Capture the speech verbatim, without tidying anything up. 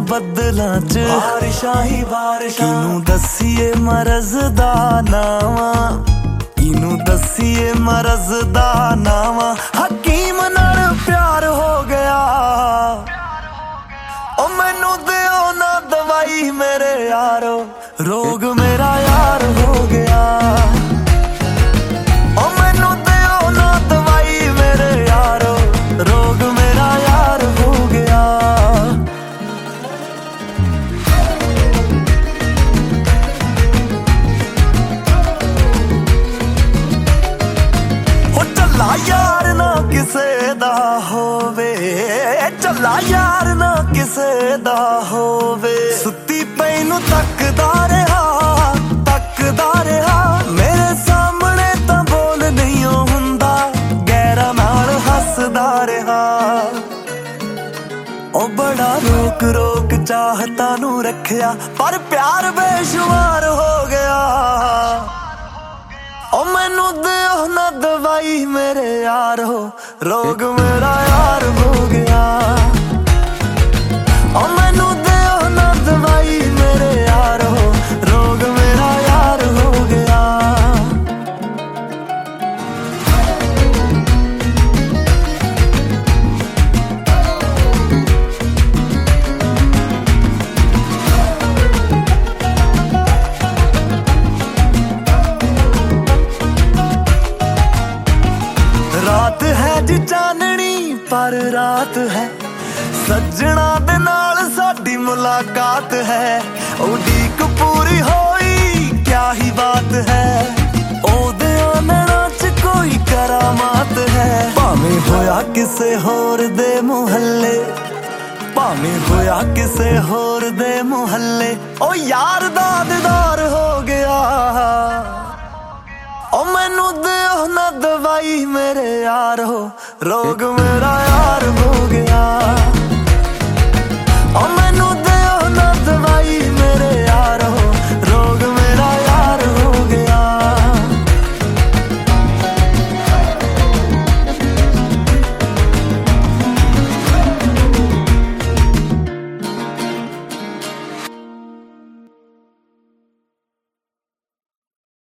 ਬੱਦਲਾਂ ਚ ਬਾਰਿਸ਼ਾਂ ਹੀ ਬਾਰਿਸ਼ਾਂ। ਕਿਨੂੰ ਦਸੀਏ ਮਰਜ਼ ਦਾ ਨਾਵਾਂ, ਕਿਨੂੰ ਦਸੀਏ ਮਰਜ਼ ਦਾ ਨਾਵਾਂ। ਹਕੀਮ ਨਾਲ ਪਿਆਰ ਹੋ ਗਿਆ, ਉਹ ਮੈਨੂੰ ਦਿਓ ਨਾ ਦਵਾਈ ਮੇਰੇ ਯਾਰੋ, ਰੋਗ ਮੇਰਾ ਯਾਰ ਹੋ ਗਿਆ। ਉਹ ਮੈਨੂੰ ਦਿਓ ਨਾ ਦਵਾਈ ਮੇਰੇ ਯਾਰੋ, ਰੋਗ ਮੇਰਾ ਯਾਰ ਹੋ ਗਿਆ। ਹੋ ਚੱਲਾ ਯਾਰ ਨਾ ਕਿਸੇ ਦਾ ਹੋਵੇ, ਚੱਲਾ ਯਾਰ ਨਾ ਕਿਸੇ ਦਾ ਹੋਵੇ। ਸੁੱਤੀ ਪਈ ਨੂੰ ਤੱਕਦਾ ਰਿਹਾ, ਤੱਕਦਾ ਰਿਹਾ। ਮੇਰੇ ਸਾਹਮਣੇ ਤਾਂ ਬੋਲ ਨਹੀਂ ਹੁੰਦਾ, ਗੈਰਾਂ ਨਾਲ ਹੱਸਦਾ ਰਿਹਾ। ਉਹ ਬੜਾ ਰੋਕ ਰੋਕ ਚਾਹਤਾਂ ਨੂੰ ਰੱਖਿਆ, ਪਰ ਪਿਆਰ ਬੇਸ਼ੁਮਾਰ ਹੋ ਗਿਆ। ਉਹ ਮੈਨੂੰ ਦਿਓ ਨਾ ਦਵਾਈ ਮੇਰੇ ਯਾਰੋ, ਰੋਗ ਮੇਰਾ ਯਾਰ ਹੋ ਗਿਆ। ਉਹ ਮੈਨੂੰ ਦਿਓ ਨਾ ਦਵਾਈ ਮੇਰੇ ਯਾਰੋ, ਰੋਗ ਮੇਰਾ ਯਾਰ ਹੋ ਗਿਆ। ਰਾਤ ਹੈ ਜੀ ਚਾਨਣੀ ਪਰ ਰਾਤ ਹੈ, ਸੱਜਣਾ ਦੇ ਨਾਲ ਸਾਡੀ ਮੁਲਾਕਾਤ ਹੈ। ਉਡੀਕ ਪੂਰੀ ਹੋਈ ਕਿਆ ਹੀ ਬਾਤ ਹੈ, ਉਹਦੇ ਨੈਣਾਂ ਚ ਕੋਈ ਕਰਾਮਾਤ ਹੈ। ਭਾਵੇਂ ਹੋਇਆ ਕਿਸੇ ਹੋਰ ਦੇ ਮੁਹੱਲੇ, ਭਾਵੇਂ ਹੋਇਆ ਕਿਸੇ ਹੋਰ ਦੇ ਮੁਹੱਲੇ। ਉਹ ਯਾਰ ਦਾ ਦੀਦਾਰ ਹੋ ਗਿਆ। ਉਹ ਮੈਨੂੰ ਦਿਓ ਨਾ ਦਵਾਈ ਮੇਰੇ ਯਾਰੋ, ਰੋਗ ਮੇਰਾ